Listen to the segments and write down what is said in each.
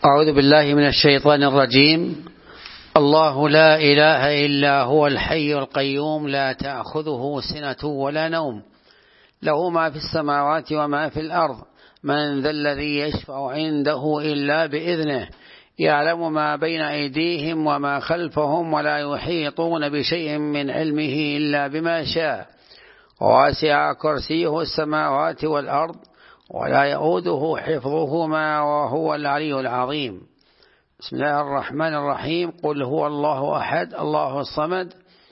أعوذ بالله من الشيطان الرجيم. الله لا إله إلا هو الحي القيوم لا تأخذه سنة ولا نوم، له ما في السماوات وما في الأرض، من ذا الذي يشفع عنده إلا بإذنه، يعلم ما بين أيديهم وما خلفهم ولا يحيطون بشيء من علمه إلا بما شاء، وواسع كرسيه السماوات والأرض ولا يؤوده حفظهما وهو العلي العظيم. بسم الله الرحمن الرحيم. قل هو الله أحد الله الصمد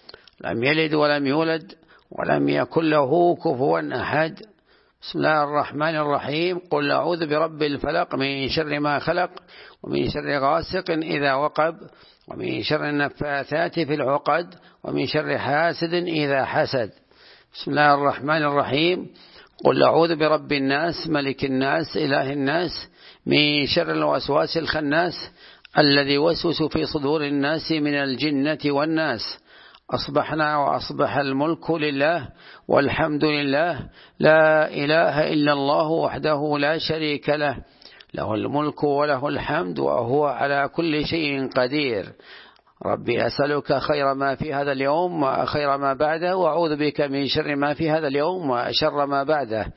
لم يلد ولم يولد ولم يكن له كفوا أحد. بسم الله الرحمن الرحيم. قل أعوذ برب الفلق من شر ما خلق ومن شر غاسق إذا وقب ومن شر النفاثات في العقد ومن شر حاسد إذا حسد. بسم الله الرحمن الرحيم. قل أعوذ برب الناس ملك الناس إله الناس من شر الوسواس الخناس الذي يوسوس في صدور الناس من الجنة والناس. أصبحنا وأصبح الملك لله والحمد لله، لا إله إلا الله وحده لا شريك له، له الملك وله الحمد وهو على كل شيء قدير. ربي أسألك خير ما في هذا اليوم وخير ما بعده، وأعوذ بك من شر ما في هذا اليوم وشر ما بعده.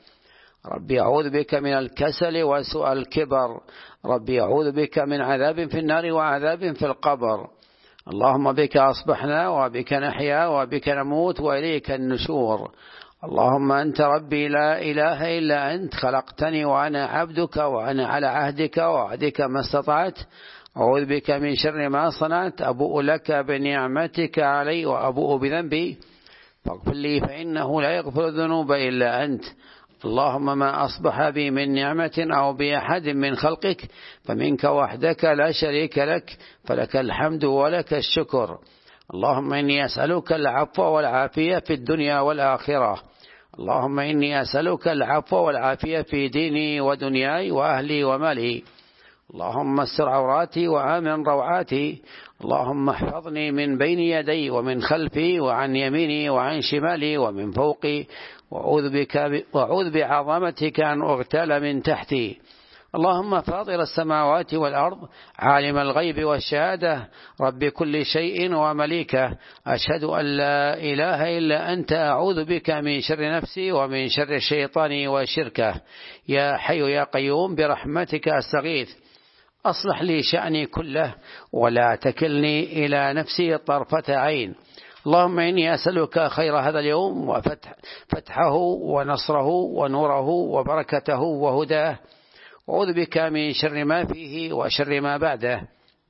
ربي أعوذ بك من الكسل وسوء الكبر. ربي أعوذ بك من عذاب في النار وعذاب في القبر. اللهم بك أصبحنا وبك نحيا وبك نموت وإليك النشور. اللهم أنت ربي لا إله إلا أنت، خلقتني وأنا عبدك وأنا على عهدك ووعدك ما استطعت. أعوذ بك من شر ما صنعت، أبوء لك بنعمتك علي وأبوء بذنبي فاغفر لي فإنه لا يغفر الذنوب إلا أنت. اللهم ما أصبح بي من نعمة أو بأحد من خلقك فمنك وحدك لا شريك لك، فلك الحمد ولك الشكر. اللهم إني أسألك العفو والعافية في الدنيا والآخرة. اللهم إني أسألك العفو والعافية في ديني ودنياي وأهلي ومالي. اللهم استر عوراتي وآمن روعاتي. اللهم احفظني من بين يدي ومن خلفي وعن يميني وعن شمالي ومن فوقي، وأعوذ بعظمتك أن أغتال من تحتي. اللهم فاطر السماوات والأرض عالم الغيب والشهادة رب كل شيء ومليكه، أشهد أن لا إله إلا أنت، أعوذ بك من شر نفسي ومن شر الشيطان وشركه. يا حي يا قيوم برحمتك أستغيث، أصلح لي شأني كله ولا تكلني إلى نفسي طرفة عين. اللهم إني أسألك خير هذا اليوم وفتحه ونصره ونوره وبركته وهداه، أعوذ بك من شر ما فيه وشر ما بعده.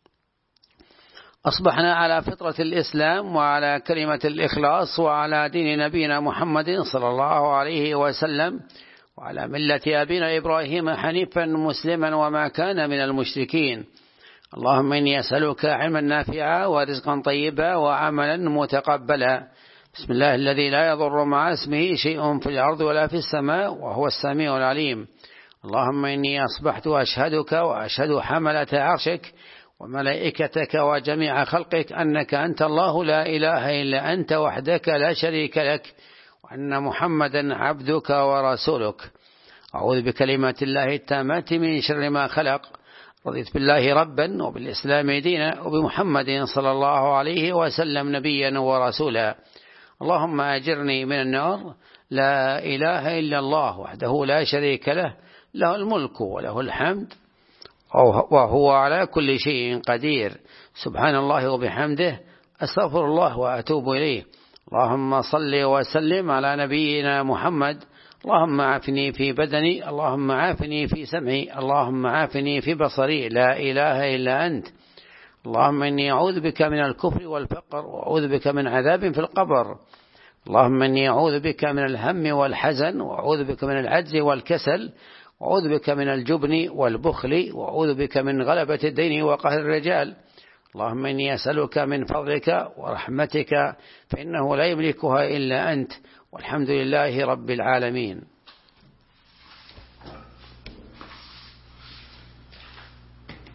أصبحنا على فطرة الإسلام وعلى كلمة الإخلاص وعلى دين نبينا محمد صلى الله عليه وسلم وعلى ملة أبينا إبراهيم حنيفا مسلما وما كان من المشركين. اللهم إني أسألك علما نافعا ورزقا طيبا وعملا متقبلا. بسم الله الذي لا يضر مع اسمه شيء في الأرض ولا في السماء وهو السميع العليم. اللهم إني أصبحت أشهدك وأشهد حملة عرشك وملائكتك وجميع خلقك أنك أنت الله لا إله إلا أنت وحدك لا شريك لك، وأن محمدا عبدك ورسولك. أعوذ بكلمات الله التامات من شر ما خلق. رضيت بالله ربا وبالإسلام دينا وبمحمد صلى الله عليه وسلم نبيا ورسولا. اللهم أجرني من النار. لا إله إلا الله وحده لا شريك له، له الملك وله الحمد وهو على كل شيء قدير. سبحان الله وبحمده، أستغفر الله وأتوب إليه. اللهم صل وسلم على نبينا محمد. اللهم عافني في بدني، اللهم عافني في سمعي، اللهم عافني في بصري، لا إله إلا أنت. اللهم إني أعوذ بك من الكفر والفقر وأعوذ بك من عذاب في القبر. اللهم إني أعوذ بك من الهم والحزن وأعوذ بك من العجز والكسل وأعوذ بك من الجبن والبخل وأعوذ بك من غلبة الدين وقهر الرجال. اللهم إني أسألك من فضلك ورحمتك فإنه لا يملكها إلا أنت، والحمد لله رب العالمين.